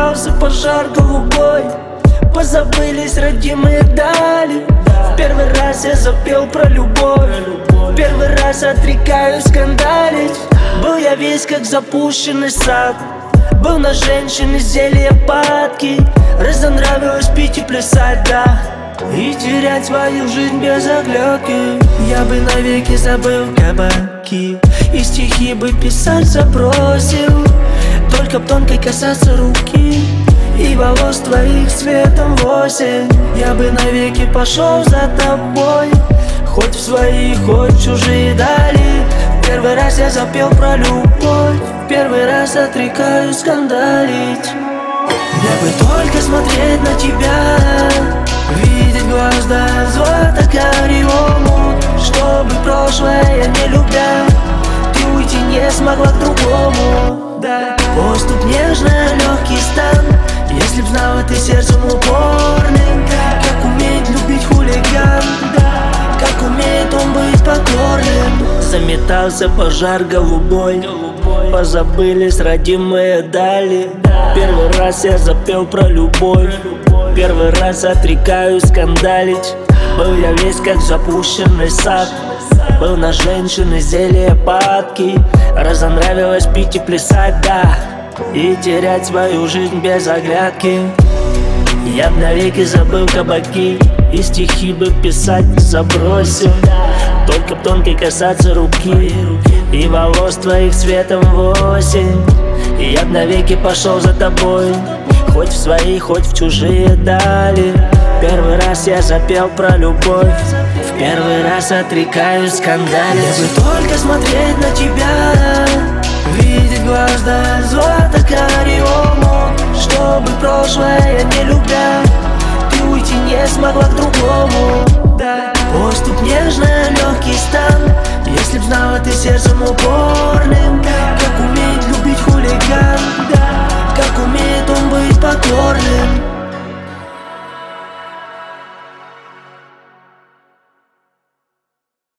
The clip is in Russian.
Заметался пожар голубой, позабылись родимые дали. В первый раз я запел про любовь, в первый раз отрекаюсь скандалить. Был я весь как запущенный сад, был на женщине зелье падки. Разонравилось пить и плясать, да, и терять свою жизнь без оглядки. Я бы навеки забыл кабаки, и стихи бы писать забросил, только б тонкой касаться руки и волос твоих цветом в осень. Я бы навеки пошел за тобой, хоть в свои, хоть в чужие дали. В первый раз я запел про любовь, в первый раз отрекаюсь скандалить. Мне бы только смотреть на тебя, видеть глаз до золота кариому, чтобы прошлое не любя ты уйти не смогла к другому. Да. Поступ нежный, легкий стан, если б знала ты сердцем упорным, как умеет любить хулиган, как умеет он быть покорным. Заметался пожар голубой, позабылись родимые дали. Первый раз я запел про любовь, первый раз отрекаюсь скандалить. Был я весь как запущенный сад, был на женщины зелье падки. Разонравилось пить и плясать, да, и терять свою жизнь без оглядки. Я б навеки забыл кабаки, и стихи бы писать забросил, только б тонкой касаться руки и волос твоих цветом в осень. И я б навеки пошел за тобой, хоть в свои, хоть в чужие дали. Первый раз я запел про любовь, в первый раз отрекаюсь скандалить. Я бы только смотреть на тебя, видеть глаз до золота кариому, чтобы прошлое не любя ты уйти не смогла к